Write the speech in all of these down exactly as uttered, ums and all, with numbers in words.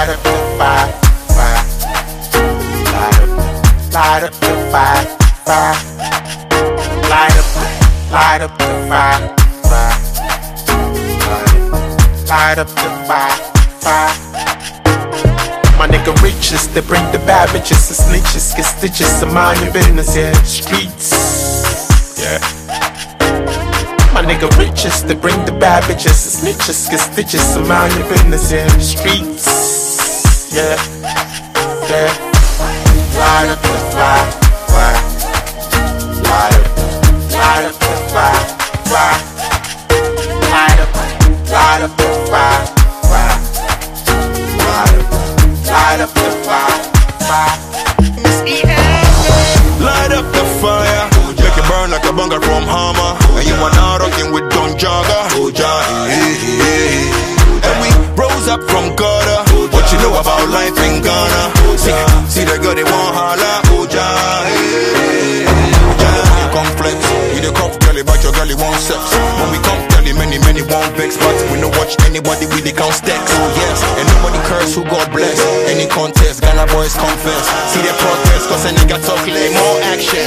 light up the fire, fire. Light up, light up the fire, fire. Light up, light up the fire, fire. Light up the fire, fire. My nigga riches, they bring the bad bitches, the snitches, get stitches, to mind your business, yeah. Streets, yeah. My nigga riches, they bring the bad bitches, the snitches, get stitches, to mind your business, yeah. Streets, yeah, yeah. Light up the fire, fire. Light up, light up the fire, fire. Light up, light up the fire, fire. Light up, light up the fire, fire. Light up the fire, make it burn like a bunga from Hama. And you are now rocking with Don Jaga. And we rose up from gutter. What you know about life in Ghana? See, see the girl they want holla. You come flex, you the cup girlie, but your girlie want sex. When we come girlie, many many want vex, but we no watch anybody with the count stacks. Yes, and nobody curse who God bless. Any contest, Ghana boys confess. See the protest, cause a nigga talk lay more action.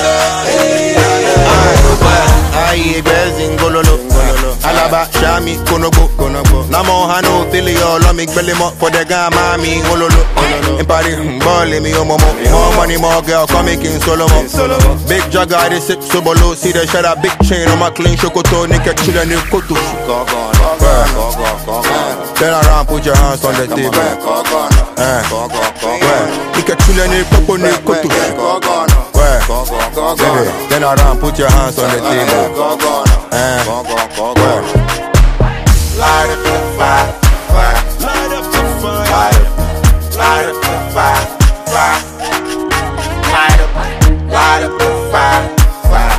Aye, Bezin, Gololo, Alaba, Shami, Konobo, Konobo. Namo Hano, Filio, Lomic, Belimo, for the Gamami, Gololo, and Party, Bolly, me, Momo, more money, more girl, comic in Solomon. Big Jagger, this is Sobolo, see the shut up, big chain on my clean chocoto, naked children in Kotu. Turn around, put your hands on the table. Naked children in Kotu. Then around, put your hands on the table. Light up the fire, fire. Light up the fire. Light up, light up the fire, fire. Light up, light up the fire, fire.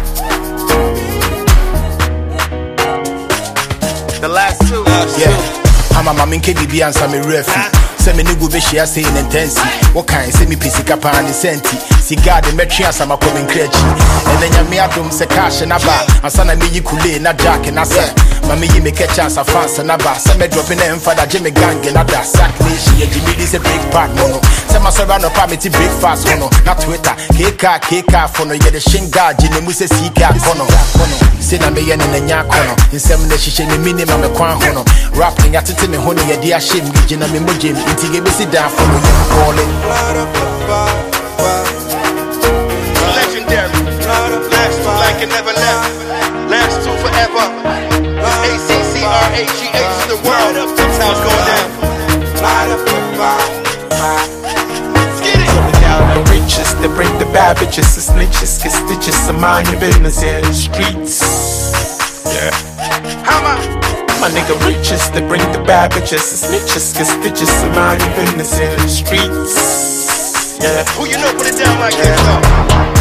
The last two. Yeah, I'm a mamin K D B and some refi. Send me nigga be share say in intense. What kind say me pisi kapa and senti. Cigar the metri as I'm a coming crazy. And then you me adum se cash na ba. Asana me yikule na jack and asa. Mami you make a chance of fans na ba. Some me dropping them for the Jimmy gang and that sack nation. Yeah, Jimmy this a big part no no. Some surround no permit big fast no. Not Twitter. K K K K for no yeah the shinga Jimmy muse C K kono. Say na me yen in the nyakono. In some the shisha me minimum me kwan hono. Rapping at it me honey ya dia shim. Jina me mujim. Inti give me sit down for me calling. Light up the fire, fire. Legendary, last two like it never left, last two forever. A C C R A G H to the world. That's how it's going down. Light up the fire, fire. Coming down the riches, they bring the bad bitches, the snitches, get stitches, to mind your business, yeah. The streets, yeah. Hammer. My nigga riches, they bring the bad bitches, the snitches, get stitches, to mind your business, yeah. The streets, yeah. Who you know put it down like this though?